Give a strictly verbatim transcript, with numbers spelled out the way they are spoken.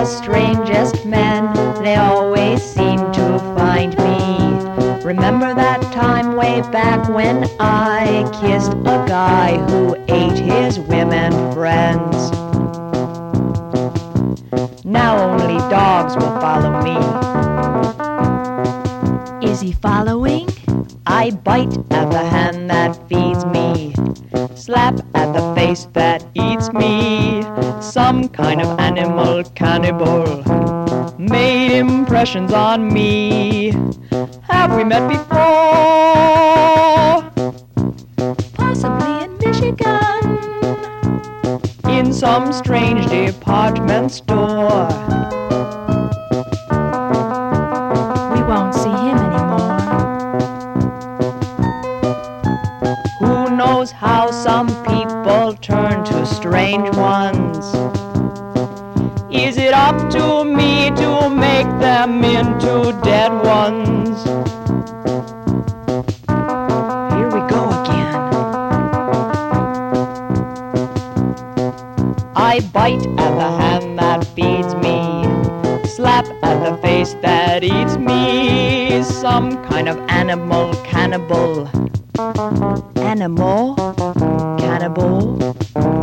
strangest men, they always seem to find me. Remember that time way back when I kissed a guy who ate his women friends? Now only dogs will follow me. Is he following? I bite at the hand that feeds me, slap at the face that eats me. Some kind of animal cannibal made impressions on me. Have we met before? Possibly in Michigan, In some strange department store. we won't see him anymore. Who knows how some people turn to strange ones? Is it up to me to make them into dead ones? Here we go again. I bite at the hand that feeds me, slap at the face that eats me. Some kind of animal cannibal. Animal cannibal.